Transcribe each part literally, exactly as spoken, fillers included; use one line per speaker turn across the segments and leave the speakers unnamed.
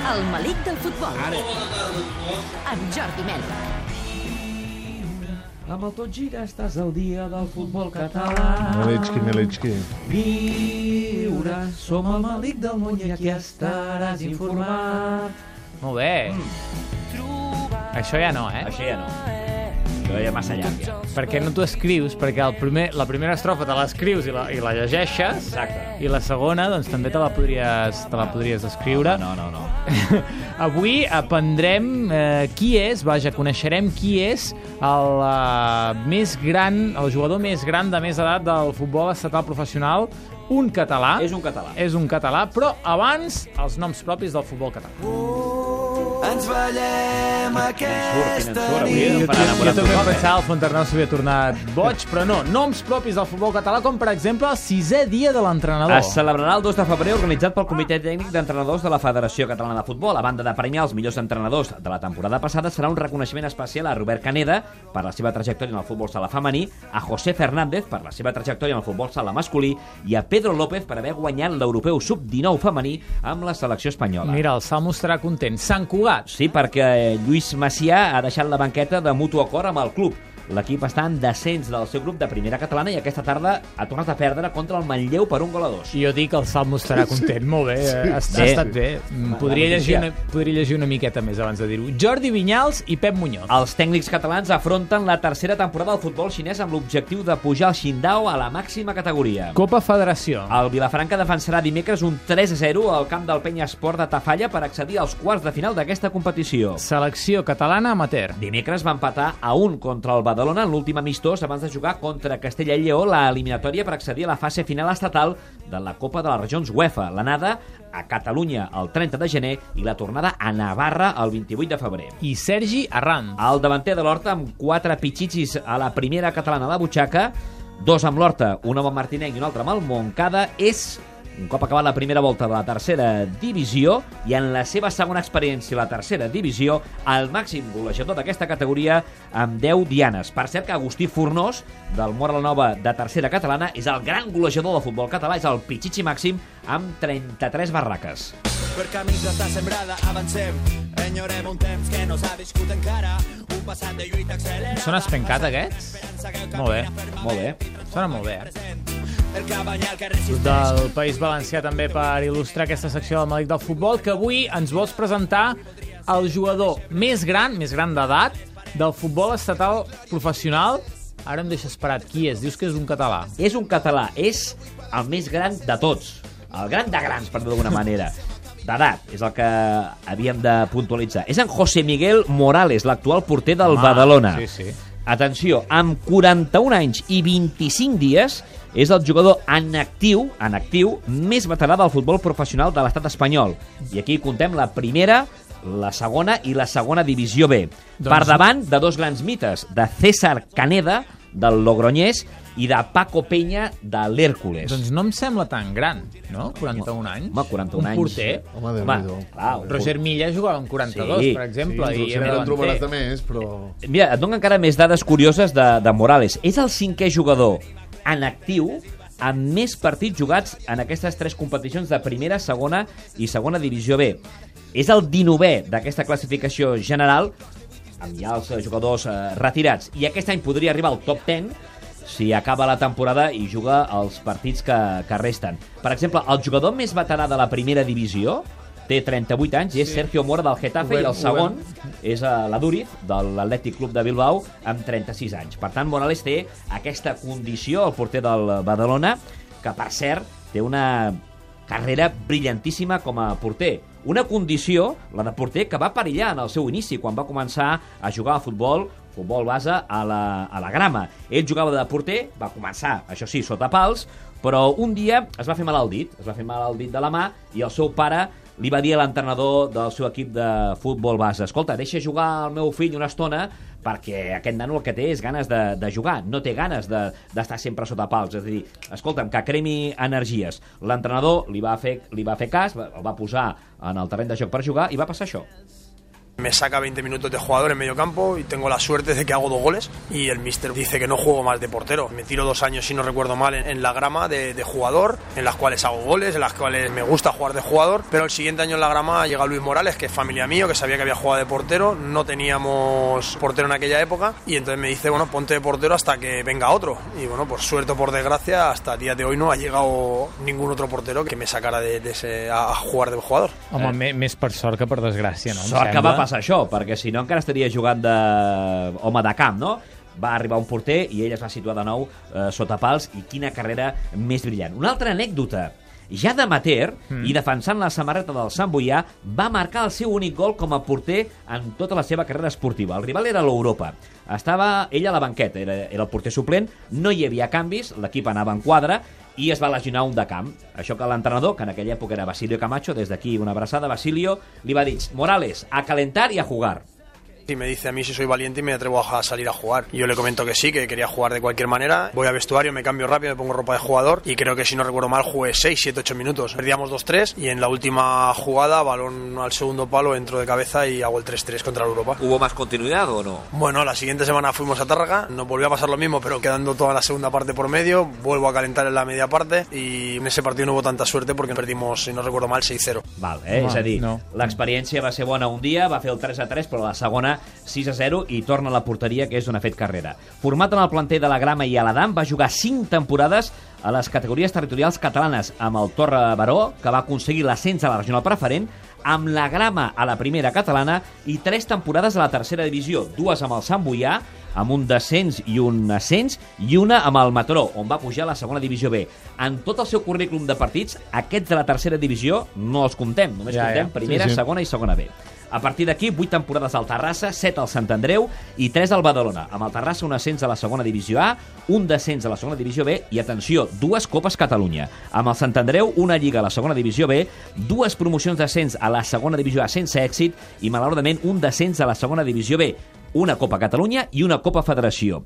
El malic del futbol. Ara. Amb Jordi Mèndez.
Amb el Tot Gira estàs al dia del futbol català.
Melitxki, Melitxki.
Viure, som el malic del món i aquí estaràs informat.
Molt bé. Això ja no, eh?
Això ja no. Això ja massa llarg, ja.
Perquè no t'ho escrius, perquè el primer, la primera estrofa te l'escrius i, la, i la llegeixes.
Exacte.
I la segona, doncs, també te la podries, te la podries escriure.
No, no, no. no.
Avui aprendrem eh, qui és, vaja, coneixerem qui és el eh, més gran, el jugador més gran de més edat del futbol estatal professional, un català.
És un català.
És un català, però abans els noms propis del futbol català.
Ens ballem aquesta
nit. Jo, jo també pensava el Fontarnau s'havia tornat boig, però no. Noms propis del futbol català, com per exemple el sisè dia de l'entrenador.
Es celebrarà el dos de febrer, organitzat pel Comitè Tècnic d'Entrenadors de la Federació Catalana de Futbol. A banda de premiar els millors entrenadors de la temporada passada, serà un reconeixement especial a Robert Caneda per la seva trajectòria en el futbol sala femení, a José Fernández per la seva trajectòria en el futbol sala masculí i a Pedro López per haver guanyat l'europeu sub dinou femení amb la selecció espanyola.
Mira, el Salmo estarà content. Sant Cugat.
Sí, perquè Lluís Macià ha deixat la banqueta de mutu acord amb el club. L'equip està en descens del seu grup de primera catalana i aquesta tarda ha tornat a perdre contra el Manlleu per un gol a dos.
Jo dic que el Salmo estarà content. Molt bé, sí, ha, sí. ha estat bé. Podria llegir, una, podria llegir una miqueta més abans de dir-ho. Jordi Vinyals i Pep Muñoz.
Els tècnics catalans afronten la tercera temporada del futbol xinès amb l'objectiu de pujar el Xindao a la màxima categoria.
Copa Federació.
El Vilafranca defensarà dimecres un tres a zero al camp del Penya Esport de Tafalla per accedir als quarts de final d'aquesta competició.
Selecció catalana amateur.
Dimecres va empatar a un contra el Badalona en l'últim amistós abans de jugar contra Castella i Lleó la eliminatòria per accedir a la fase final estatal de la Copa de les Regions UEFA. L'anada a Catalunya el trenta de gener i la tornada a Navarra el vint-i-vuit de febrer.
I Sergi Arranz.
El davanter de l'Horta amb quatre pitxitxis a la primera catalana a la butxaca, dos amb l'Horta, un amb el Martinenc i un altre amb el Montcada, és, un cop acabat la primera volta de la tercera divisió i en la seva segona experiència a la tercera divisió, el màxim golejador d'aquesta categoria amb deu dianes. Per cert que Agustí Fornós, del Móra la Nova de tercera catalana, és el gran golejador del futbol català, és el pitxitxi màxim amb trenta-tres barraques.
Per camins d'estar sembrada, avancem, enyorem un temps que no s'ha viscut encara, un passat de lluita accelerat.
Són espencat, aquests? Molt bé.
Molt bé.
Sona molt bé, eh? Del País Valencià també per il·lustrar aquesta secció del Malic del Futbol, que avui ens vols presentar el jugador més gran, més gran d'edat, del futbol estatal professional. Ara em deixa esperat. Qui és? Dius que és un català.
És un català, és el més gran de tots. El gran de grans, per dir d'alguna manera. D'edat, és el que havíem de puntualitzar. És en José Miguel Morales, l'actual porter del
Home,
Badalona.
Sí, sí.
Atenció, amb quaranta-un anys i vint-i-cinc dies és el jugador en actiu, en actiu més veterà del futbol professional de l'estat espanyol. I aquí contem la primera, la segona i la segona divisió B. Doncs... Per davant de dos grans mites, de César Caneda, del Logroñés, i de Paco Peña, de l'Hèrcules.
Doncs no em sembla tan gran, no? quaranta-un anys.
Home, quaranta-un
un
anys.
porter.
Home, Déu-n'hi-do.
Roger Milla jugava amb quaranta-dos,
Sí.
per exemple.
Sí,
i
sempre
era
en trobaràs
davanter.
de més, però...
Mira, et dono encara més dades curioses de, de Morales. És el cinquè jugador en actiu amb més partits jugats en aquestes tres competicions de primera, segona i segona divisió B. És el dinovè d'aquesta classificació general, amb ja els jugadors eh, retirats. I aquest any podria arribar al top deu si acaba la temporada i juga els partits que, que resten. Per exemple, el jugador més veterà de la primera divisió té trenta-vuit anys i és sí. Sergio Mora del Getafe,
Uber,
i el segon
Uber.
és uh, l'Aduriz de l'Atlètic Club de Bilbao amb trenta-sis anys. Per tant, Morales té aquesta condició, el porter del Badalona, que per cert té una carrera brillantíssima com a porter. Una condició, la de porter, que va perillar en el seu inici, quan va començar a jugar a futbol, futbol base a la, a la grama. Ell jugava de porter, va començar, això sí, sota pals, però un dia es va fer mal al dit, es va fer mal al dit de la mà, i el seu pare li va dir a l'entrenador del seu equip de futbol base: escolta, deixa jugar el meu fill una estona, perquè aquest nano el que té és ganes de, de jugar, no té ganes d'estar de, sempre sota pals. És a dir, escolta'm, que cremi energies. L'entrenador li va fer, li va fer cas, el va posar en el terreny de joc per jugar i va passar això.
Me saca veinte minutos de jugador en medio campo y tengo la suerte de que hago dos goles y el míster dice que no juego más de portero. Me tiro dos años, si no recuerdo mal, en, en la grama de, de jugador, en las cuales hago goles, en las cuales me gusta jugar de jugador, pero el siguiente año en la grama llega Luis Morales, que es familia mío, que sabía que había jugado de portero, no teníamos portero en aquella época y entonces me dice, bueno, ponte de portero hasta que venga otro. Y bueno, por suerte o por desgracia, hasta el día de hoy no ha llegado ningún otro portero que me sacara de, de ese, a, a jugar de jugador.
Home, eh. més per sort que per desgràcia, no?
Sort que va passar això, perquè si no encara estaria jugant de home de camp, no? Va arribar un porter i ell es va situar de nou eh, sota pals, i quina carrera més brillant. Una altra anècdota. Ja d'amateur, mm. i defensant la samarreta del Sant Boià, va marcar el seu únic gol com a porter en tota la seva carrera esportiva. El rival era l'Europa. Estava ell a la banqueta, era, era el porter suplent, no hi havia canvis, l'equip anava en quadre, i es va lesionar un de camp. Això que l'entrenador, que en aquella època era Basilio Camacho, des d'aquí una abraçada, Basilio, li va dir, Morales, a calentar y a jugar.
Y me dice a mí si soy valiente y me atrevo a salir a jugar. Y yo le comento que sí, que quería jugar de cualquier manera. Voy a vestuario, me cambio rápido, me pongo ropa de jugador y creo que, si no recuerdo mal, jugué seis, siete, ocho minutos. Perdíamos dos tres y en la última jugada, balón al segundo palo, entro de cabeza y hago el tres tres contra la Europa.
¿Hubo más continuidad o no?
Bueno, la siguiente semana fuimos a Tárrega, nos volvió a pasar lo mismo, pero quedando toda la segunda parte por medio, vuelvo a calentar en la media parte y en ese partido no hubo tanta suerte porque perdimos, si no recuerdo mal, seis cero.
Val, eh? No, és a dir, no. L'experiència va ser bona un dia, va fer el tres a tres, però la segona sis a zero i torna a la porteria, que és on ha fet carrera. Format en el planter de la Grama i a l'Adam, va jugar cinc temporades a les categories territorials catalanes, amb el Torre Baró, que va aconseguir l'ascens a la regional preferent, amb la Grama a la primera catalana i tres temporades a la tercera divisió, dues amb el Sant Boià, amb un descens i un ascens, i una amb el Mataró, on va pujar a la segona divisió B. En tot el seu currículum de partits, aquests de la tercera divisió no els comptem, només ja, comptem ja. primera, sí, sí. segona i segona B. A partir d'aquí, vuit temporades al Terrassa, set al Sant Andreu i tres al Badalona. Amb el Terrassa, un ascens a la segona divisió A, un descens a la segona divisió B i, atenció, dues Copes Catalunya. Amb el Sant Andreu, una Lliga a la segona divisió B, dues promocions d'ascens a la segona divisió A sense èxit i, malauradament, un descens a la segona divisió B, una Copa Catalunya i una Copa Federació.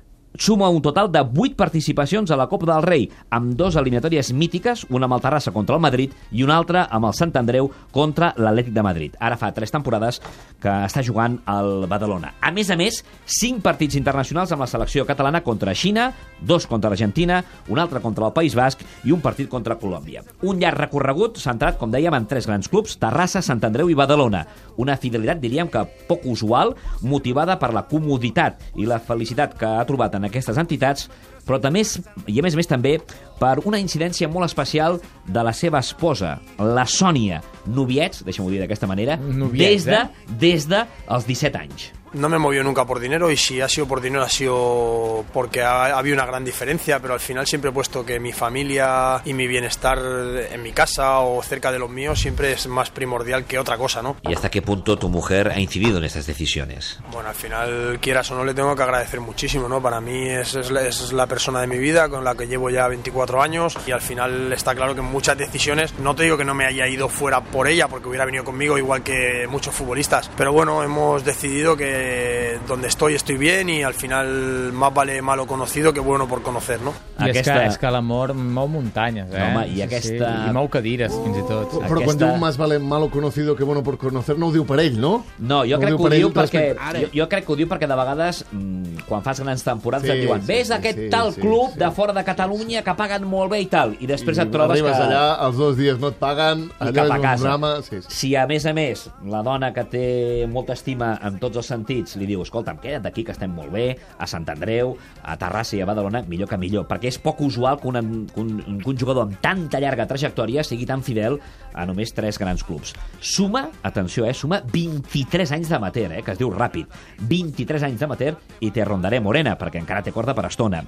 Suma un total de vuit participacions a la Copa del Rei, amb dues eliminatòries mítiques, una amb el Terrassa contra el Madrid i una altra amb el Sant Andreu contra l'Atlètic de Madrid. Ara fa tres temporades que està jugant al Badalona. A més a més, cinc partits internacionals amb la selecció catalana contra Xina, dos contra l'Argentina, un altre contra el País Basc i un partit contra Colòmbia. Un llarg recorregut centrat, com dèiem, en tres grans clubs, Terrassa, Sant Andreu i Badalona. Una fidelitat, diríem que poc usual, motivada per la comoditat i la felicitat que ha trobat en aquestes entitats, però també, i a més a més també, per una incidència molt especial de la seva esposa, la Sònia Noviets, deixem-ho dir d'aquesta manera, Noviets, des de, eh? des de els disset anys.
No me movió nunca por dinero y si ha sido por dinero ha sido porque ha, ha habido una gran diferencia, pero al final siempre he puesto que mi familia y mi bienestar en mi casa o cerca de los míos siempre es más primordial que otra cosa, ¿no?
¿Y hasta qué punto tu mujer ha incidido en estas decisiones?
Bueno, al final, quieras o no, le tengo que agradecer muchísimo, ¿no? Para mí es, es, la, es la persona de mi vida con la que llevo ya veinticuatro años y al final está claro que en muchas decisiones, no te digo que no me haya ido fuera por ella porque hubiera venido conmigo igual que muchos futbolistas, pero bueno, hemos decidido que donde estoy estoy bien y al final más vale malo conocido que bueno por conocer, no?
I aquesta... és que, és que l'amor mou muntanyes, eh?
No, home, i aquesta...
sí, sí. I mou cadires, fins i tot.
Però, però
aquesta...
quan diu más vale malo conocido que bueno por conocer, no ho diu per ell, no?
No, jo
no
crec que ho diu perquè...
Respecte...
Jo, jo crec que ho diu perquè de vegades, mmm, quan fas grans temporades,
sí,
et diuen
sí,
ves
sí,
aquest
sí,
tal
sí,
club
sí.
de fora de Catalunya que paguen molt bé i tal, i després
I
et trobes
arribes
que...
allà, els dos dies no et paguen,
i
allà
cap a
és un
casa.
drama... Sí, sí.
Si a més a més la dona que té molta estima en tots els sentits li diu, escolta'm, queda't aquí que estem molt bé, a Sant Andreu, a Terrassa i a Badalona, millor que millor, perquè és poc usual que, una, que, un, que un jugador amb tanta llarga trajectòria sigui tan fidel a només tres grans clubs. Suma, atenció, eh, suma vint-i-tres anys d'amateur, eh, que es diu ràpid, vint-i-tres anys d'amateur i te rondaré morena, perquè encara té corda per estona.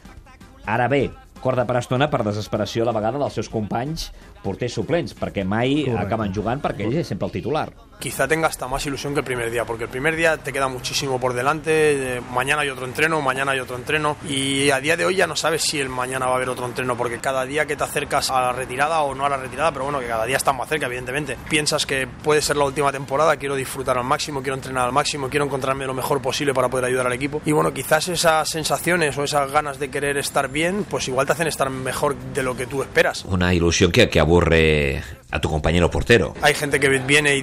Ara bé, corda per estona per desesperació a la vegada dels seus companys porters suplents, perquè mai Correcte. acaben jugant perquè ell és sempre el titular.
Quizá tenga hasta más ilusión que el primer día, porque el primer día te queda muchísimo por delante, eh, mañana hay otro entreno, mañana hay otro entreno, y a día de hoy ya no sabes si el mañana va a haber otro entreno, porque cada día que te acercas a la retirada o no a la retirada, pero bueno, que cada día estás más cerca, evidentemente. Piensas que puede ser la última temporada, quiero disfrutar al máximo, quiero entrenar al máximo, quiero encontrarme lo mejor posible para poder ayudar al equipo, y bueno, quizás esas sensaciones o esas ganas de querer estar bien, pues igual te hacen estar mejor de lo que tú esperas.
Una ilusión que, que aburre a tu compañero portero.
Hay gente que viene y dice que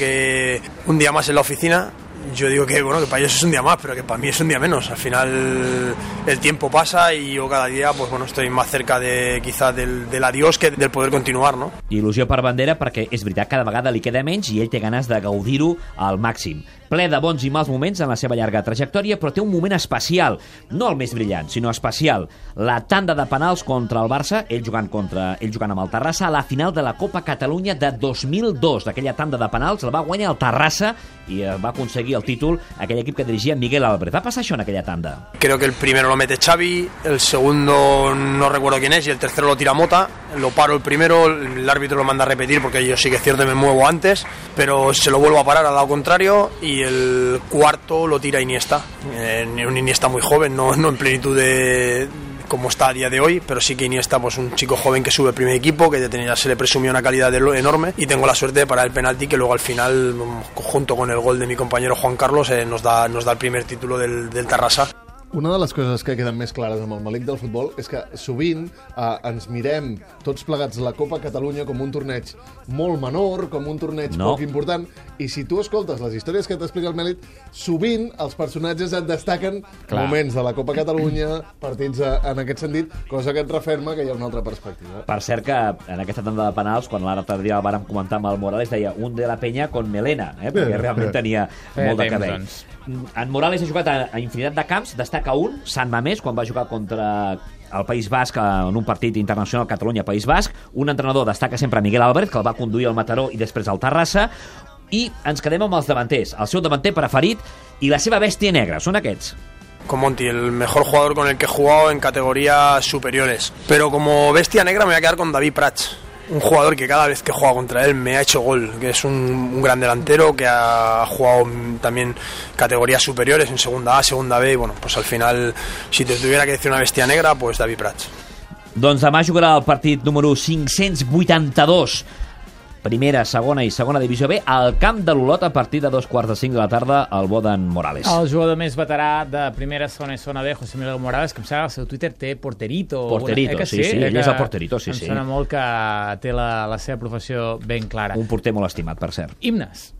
que un día más en la oficina. Yo digo que bueno, que para ellos es un día más, pero que para mí es un día menos. Al final el tiempo pasa y yo cada día pues bueno, estoy más cerca de quizás del, del adiós que del poder continuar, no?
Il·lusió per Bandera perquè és veritat, cada vegada li queda menys i ell té ganes de gaudir-ho al màxim. Ple de bons i mals moments en la seva llarga trajectòria, però té un moment especial, no el més brillant, sinó especial. La tanda de penals contra el Barça, ell jugant contra ell jugant amb el Terrassa, a la final de la Copa Catalunya de dos mil dos. D'aquella tanda de penals la va guanyar el Terrassa i va aconseguir el títol aquell equip que dirigia Miguel Álvarez. Va passar això en aquella tanda.
Creo que el primero lo mete Xavi, el segundo no recuerdo quién es y el tercero lo tira Mota. Lo paro el primero, el árbitro lo manda a repetir porque yo sí que es cierto que me muevo antes, pero se lo vuelvo a parar al lado contrario y el cuarto lo tira Iniesta. Eh, un Iniesta muy joven, no, no en plenitud de como está a día de hoy, pero sí que Iniesta, pues un chico joven que sube al primer equipo, que ya, tenía, se le presumía una calidad de lo, enorme, y tengo la suerte de parar el penalti que luego al final, junto con el gol de mi compañero Juan Carlos, eh, nos da nos da el primer título del, del Terrassa.
Una de les coses que queden més clares amb el malic del futbol és que sovint eh, ens mirem tots plegats la Copa Catalunya com un torneig molt menor, com un torneig
no.
poc important, i si tu escoltes les històries que t'explica el Mèlit, sovint els personatges et destaquen Clar. moments de la Copa Catalunya, partits en aquest sentit, cosa que et referma que hi ha una altra perspectiva.
Per cert que en aquesta tanda de penals, quan l'altre dia el vàrem comentar amb el Morales, deia un de la Penya con melena, eh? perquè realment tenia
eh,
molt de
temps,
cabell.
doncs.
En Morales ha jugat a, a infinitat de camps, destaca un, Sant Mamés, quan va jugar contra el País Basc en un partit internacional Catalunya-País Basc. Un entrenador destaca sempre Miguel Álvarez, que el va conduir al Mataró i després al Terrassa. I ens quedem amb els davanters. El seu davanter preferit i la seva bèstia negra. Són aquests.
Con Monti, el mejor jugador con el que he jugado en categorías superiores. Pero como bestia negra me voy a quedar con David Prats. Un jugador que cada vez que juega contra él me ha hecho gol, que es un, un gran delantero que ha jugado también categorías superiores en segunda A, segunda B, y bueno, pues al final, si te tuviera que decir una bestia negra, pues David Prats.
Doncs demà jugarà el partit número cinc-cents vuitanta-dos, primera, segona i segona divisió B, al camp de l'Olot a partir de dos quarts de cinc de la tarda al Boden Morales.
El jugador més veterà de primera, segona i segona B, José Miguel Morales, que em sembla que el seu Twitter té Porterito.
Porterito,
una... eh,
sí, sí, sí,
eh,
ell és el Porterito, sí,
em
sí.
Em sona molt que té la, la seva professió ben clara.
Un porter molt estimat, per cert.
Himnes.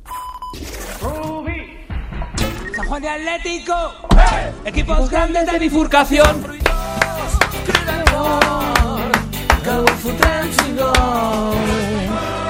Rubí, San Juan de Atlético, hey. Equipos grandes de bifurcación. Que avui fotrem cinc gols.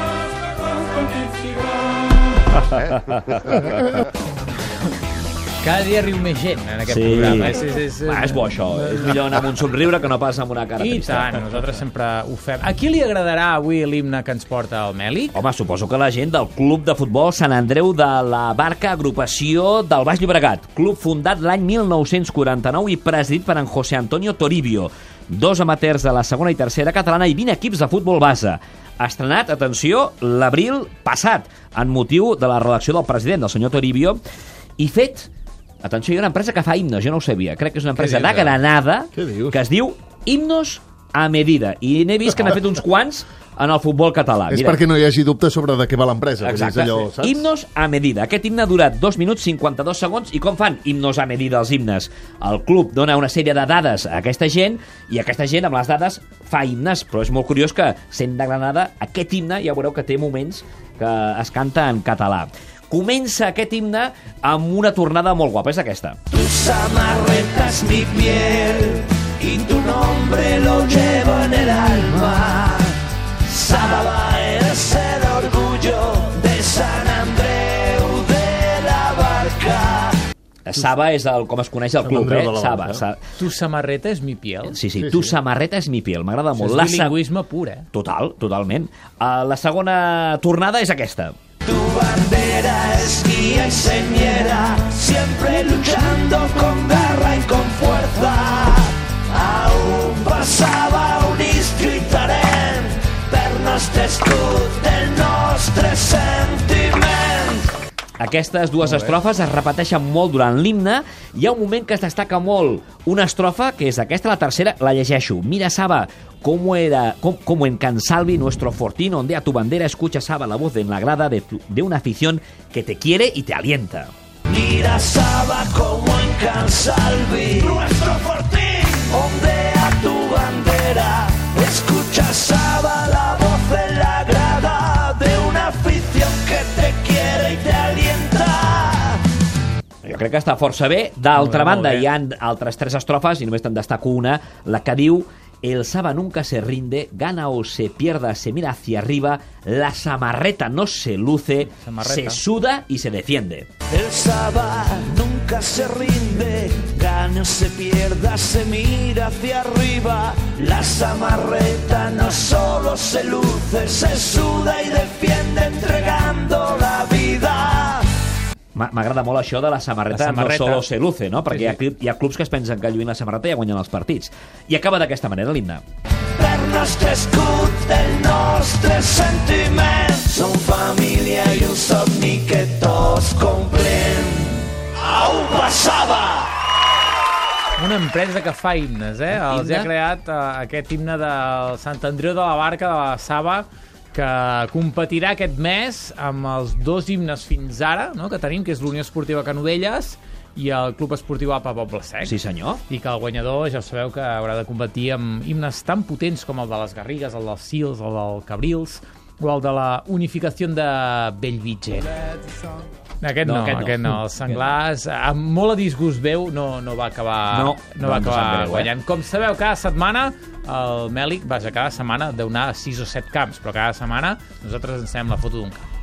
Cada dia riu més gent en aquest
sí.
programa. És, és, és,
Va, és bo això. És millor anar amb un somriure que no pas amb una cara
I
trista.
tant, nosaltres sempre ho fem. A qui li agradarà avui l'himne que ens porta el Mèlic?
Home, suposo que la gent del Club de Futbol Sant Andreu de la Barca, agrupació del Baix Llobregat. Club fundat l'any mil nou-cents quaranta-nou i presidit per en José Antonio Toribio. Dos amateurs de la segona i tercera catalana i vint equips de futbol base. Estrenat, atenció, l'abril passat, en motiu de la redacció del president, del senyor Toribio, i fet, atenció, hi ha una empresa que fa himnos, jo no ho sabia, crec que és una empresa de Granada, que es diu Himnos a Medida, i n'he vist que n'ha fet uns quants en el futbol català.
És
Mira.
perquè no hi hagi dubte sobre de què va l'empresa.
Exacte.
Allò, saps?
Himnos a Medida. Aquest himne ha durat dos minuts cinquanta-dos segons. I com fan himnos a Medida els himnes? El club dona una sèrie de dades a aquesta gent i aquesta gent amb les dades fa himnes. Però és molt curiós que, sent de Granada, aquest himne ja veureu que té moments que es canta en català. Comença aquest himne amb una tornada molt guapa. És aquesta.
Tu samarreta es mi piel y tu nombre lo llevo en el alma. Saba es el orgullo de San Andreu de la Barca.
Saba és el, com es coneix el club, eh? Saba. Sa...
Tu samarreta és mi piel.
Sí, sí, tu samarreta és mi piel. M'agrada molt.
Això és bilingüisme pur, eh?
Total, totalment. Uh, la segona tornada és aquesta.
Tu bandera es guía y señera, siempre luchando con garra y con fuerza. Aún pasaba un inscritarem per nostre escut, del nostre sentiment.
Aquestes dues estrofes es repeteixen molt durant l'himne. Hi ha un moment que es destaca molt una estrofa, que és aquesta, la tercera, la llegeixo. Mira, Saba, cómo era, cómo, cómo en Can Salvi nuestro fortín ondea tu bandera, escucha, Saba, la voz en la grada de, tu, de una afición que te quiere y te alienta.
Mira, Saba, como en Can Salvi nuestro fortín ondea tu bandera, escucha, Saba, la voz en la grada de una afición que te quiere
crec que està força bé. D'altra
Molt bé, molt
banda,
bé.
hi ha altres tres estrofes, i només te'n destaco una, la que diu: el Saba nunca se rinde, gana o se pierda, se mira hacia arriba, la samarreta no se luce,
Samarreta.
se suda y se defiende.
El Saba nunca se rinde, gane o se pierda, se mira hacia arriba. La samarreta no solo se luce, se suda y defiende entregando la vida.
M'a- M'agrada molt això de la samarreta,
La samarreta.
no solo se luce, no? Perquè
Sí,
hi, ha,
sí.
cli- hi ha clubs que es pensen que lluint la samarreta ja guanyen els partits. I acaba d'aquesta manera l'himne.
Per nostre escut, el nostre sentiment, som família i un somni que tots complem. Au, Saba!
Una empresa que fa himnes, eh? Els
Himne?
ha creat uh, aquest himne del Sant Andreu de la Barca, de la Saba, que competirà aquest mes amb els dos himnes fins ara, no?, que tenim, que és l'Unió Esportiva Canovelles i el Club Esportiu A P A Poble Sec.
Sí, senyor.
I que el guanyador ja sabeu que haurà de competir amb himnes tan potents com el de les Garrigues, el dels Sils, el del Cabrils o el de la Unificació de Bellvitge. Aquest no,
No,
aquest no.
aquest no.
Aquest no. Els senglars, amb molt a disgust veu, no, no va acabar,
No,
no va
doncs em
acabar
sap greu, eh?
guanyant. Com sabeu, cada setmana el Mèlic, vaja, cada setmana deu anar a sis o set camps, però cada setmana nosaltres ens ensenyem la foto d'un camp.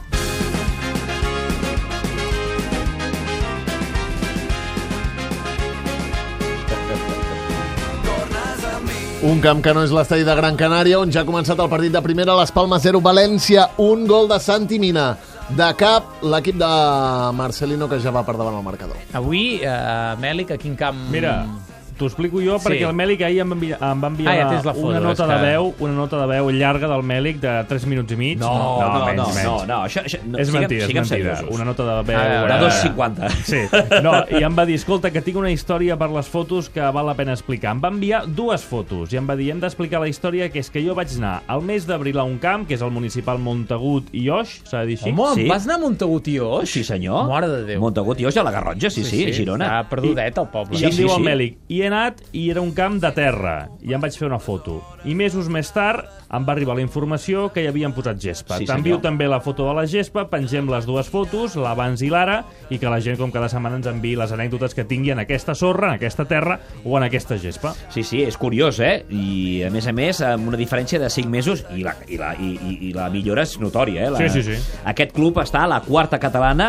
Un camp que no és l'estadi de Gran Canària, on ja ha començat el partit de primera, les Palmes zero, València, un gol de Santi Mina. De cap, l'equip de Marcelino, que ja va per davant el marcador.
Avui, eh, Mèlic, a quin camp...
Mira, t'ho explico jo,
Sí.
perquè el Mèlic ahir em va enviar, em va enviar
Ah, ja tens la foto,
una nota
és
de
que-
veu, una nota de veu llarga del Mèlic de tres minuts i mig.
No, no,
menys,
no,
menys.
no, no, això, això no,
És
siguem-
mentida, és
siguem
mentida.
seriosos.
Una nota de veu...
A veure,
De
eh,
dos cinquanta.
Sí, no, i em va dir, escolta, que tinc una història per les fotos que val la pena explicar. Em va enviar dues fotos i em va dir, hem d'explicar la història, que és que jo vaig anar al mes d'abril a un camp, que és el municipal Montagut i Oix, s'ha de dir així?
Home,
Sí.
vas anar a Montagut i Oix?
Sí, senyor.
Mare de Déu.
Montagut i Oix a la Garrotxa, sí, sí, Girona.
Està perdudet, el poble.
I
Sí,
em
sí,
diu el
sí.
Mèlic, i he anat i era un camp de terra, i em vaig fer una foto. I mesos més tard em va arribar la informació que hi havien posat gespa.
Sí,
T'envio
senyor.
també la foto de la gespa, pengem les dues fotos, l'abans i l'ara, i que la gent, com cada setmana, ens enviï les anècdotes que tingui en aquesta sorra, en aquesta terra o en aquesta gespa.
Sí, sí, és curiós, eh? I, a més a més, amb una diferència de cinc mesos, i la, i la, i, i, i la millora és notòria, eh? La,
Sí, sí, sí.
Aquest club està a la quarta catalana,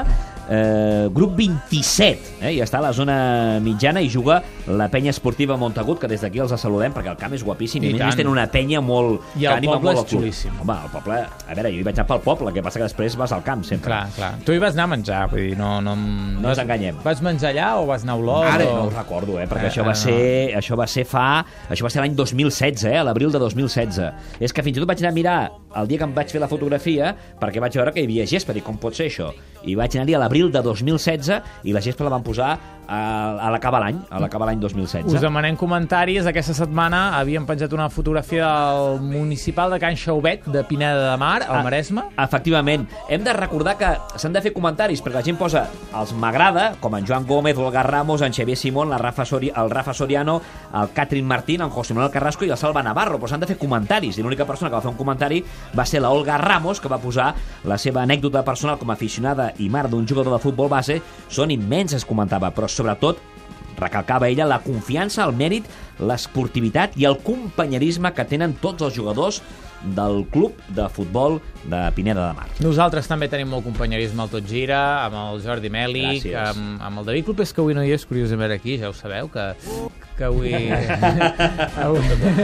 eh, grup vint-i-set, eh? I està a la zona mitjana i juga la penya esportiva Montagut, que des d'aquí els saludem, perquè el camp és guapíssim,
I
i, a més a
tant.
més tenen una penya molt...
I
que
el
anima
poble
molt
és
al club.
xulíssim.
Home, el poble... A veure, jo hi vaig anar pel poble, el que passa que després vas al camp, sempre.
Clar, clar. Tu hi vas anar a menjar, vull dir, no... No,
No ens enganyem.
Vas menjar allà o vas anar a Olot?
Ara
o...
no ho recordo, eh, perquè
Eh,
això va
no.
ser això va ser fa... Això va ser l'any dos mil setze, eh, a l'abril de dos mil setze. És que fins i tot vaig anar a mirar el dia que em vaig fer la fotografia, perquè vaig veure que hi havia gespa, dic, com pot ser això? I vaig anar-hi a l'abril de dos mil setze i la gespa la van posar a, a l'acabar l'any, a l'acabar l'any dos mil setze.
Us demanem comentaris. Aquesta setmana havíem penjat una fotografia del municipal de Can Xaubet, de Pineda de Mar, al
Ah,
Maresme.
Efectivament. Hem de recordar que s'han de fer comentaris, perquè la gent posa els m'agrada, com en Joan Gómez, l'Olga Ramos, en Xavier Simón, la Rafa Sori, el Rafa Soriano, el Catrin Martín, en José Manuel Carrasco i el Salva Navarro, però s'han de fer comentaris, i l'única persona que va fer un comentari va ser la Olga Ramos, que va posar la seva anècdota personal com a aficionada i mare d'un jugador de futbol base. Són immenses, comentava, però sobretot recalcava ella la confiança, el mèrit, l'esportivitat i el companyerisme que tenen tots els jugadors del club de futbol de Pineda de Mar.
Nosaltres també tenim molt companyerisme al Tot Gira, amb el Jordi Mèlic,
Gràcies.
amb, amb el David Clopés, que avui no hi és, curiosament aquí, ja ho sabeu, que, que avui... avui,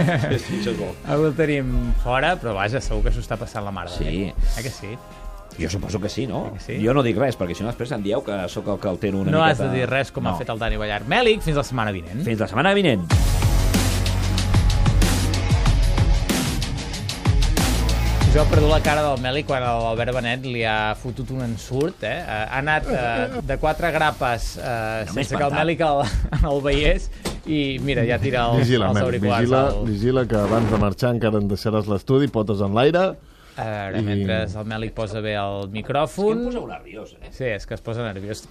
avui el tenim fora, però vaja, segur que s'ho està passant la mare.
Sí.
Eh que sí?
Jo suposo que sí, no?
Que sí.
Jo no dic res, perquè si no després em dieu que sóc el que altero una
No
miqueta...
has de dir res com
no.
ha fet el Dani Ballar. Mèlic, fins la setmana vinent.
Fins la setmana vinent.
Jo he perdut la cara del Mèlic quan l'Albert Benet li ha fotut un ensurt, eh? Ha anat eh, de quatre grapes eh,
No m'he
sense que el
espantat.
Mèlic el, el veiés i mira, ja tira els,
Vigila,
els
Mel,
auriculars.
vigila,
al-
vigila, que abans de marxar encara en deixaràs l'estudi, potes en l'aire.
A veure,
I-
mentre el Mèlic posa bé el
Que em
micròfon...
poseu nerviós, eh?
Sí, és que es posa nerviós.